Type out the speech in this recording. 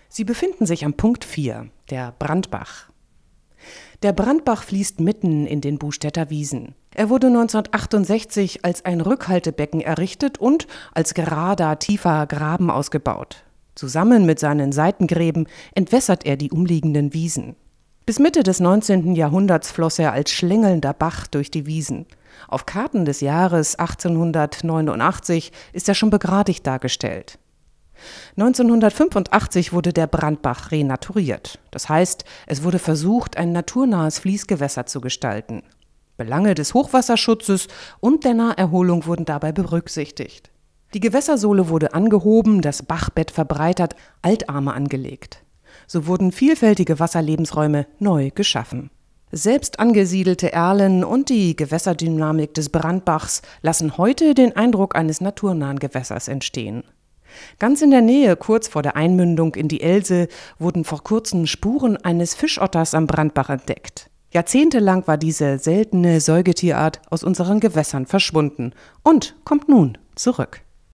Sie befinden sich am Punkt 4, der Brandbach. Der Brandbach fließt mitten in den Buhstädter Wiesen. Er wurde 1968 als ein Rückhaltebecken errichtet und als gerader, tiefer Graben ausgebaut. Zusammen mit seinen Seitengräben entwässert er die umliegenden Wiesen. Bis Mitte des 19. Jahrhunderts floss er als schlängelnder Bach durch die Wiesen. Auf Karten des Jahres 1889 ist er schon begradigt dargestellt. 1985 wurde der Brandbach renaturiert. Das heißt, es wurde versucht, ein naturnahes Fließgewässer zu gestalten. Belange des Hochwasserschutzes und der Naherholung wurden dabei berücksichtigt. Die Gewässersohle wurde angehoben, das Bachbett verbreitert, Altarme angelegt. So wurden vielfältige Wasserlebensräume neu geschaffen. Selbst angesiedelte Erlen und die Gewässerdynamik des Brandbachs lassen heute den Eindruck eines naturnahen Gewässers entstehen. Ganz in der Nähe, kurz vor der Einmündung in die Else, wurden vor kurzem Spuren eines Fischotters am Brandbach entdeckt. Jahrzehntelang war diese seltene Säugetierart aus unseren Gewässern verschwunden und kommt nun zurück.